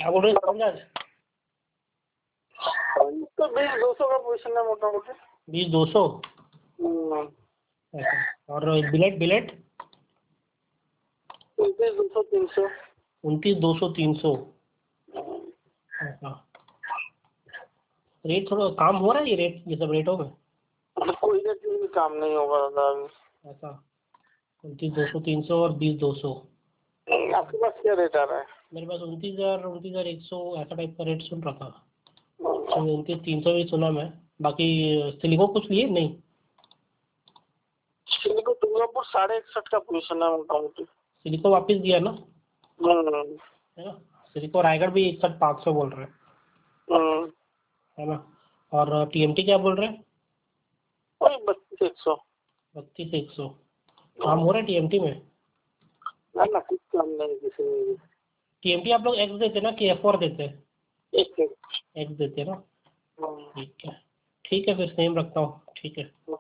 क्या बोल रहे हैं पंकज? तो 20-200 का पोजीशन है मोटा मोटी। 20-200। और बिलेट बिलेट 29-200-300। 29-200-300। रेट थोड़ा काम हो रहा है ये रेट, ये सब रेटों में? कोई रेट भी काम नहीं होगा दादा अभी। ऐसा 29-200-300 और 20-200। आपके पास क्या रेट आ रहा है? मेरे पास 29,000 29,100 ऐसा टाइप का रेट सुन रहा था। 29,300 भी सुना मैं। बाकी सिलिको कुछ लिए नहीं? सिलिको दुर्गापुर 61.5 का पोजीशन है मोटा मोटी। सिलिको वापस दिया ना, है ना? सिलिको रायगढ़ भी 61,500 बोल रहे हैं, है ना? और टीएमटी क्या बोल रहे हैं? वही 32-100। 32-100। काम हो रहा है टीएमटी में? ना कुछ काम नहीं किसी में। टीएमटी आप लोग एक्स देते ना कि F4 देते? एक एक्स देते ना। ठीक है, ठीक है, फिर सेम रखता हूँ। ठीक है।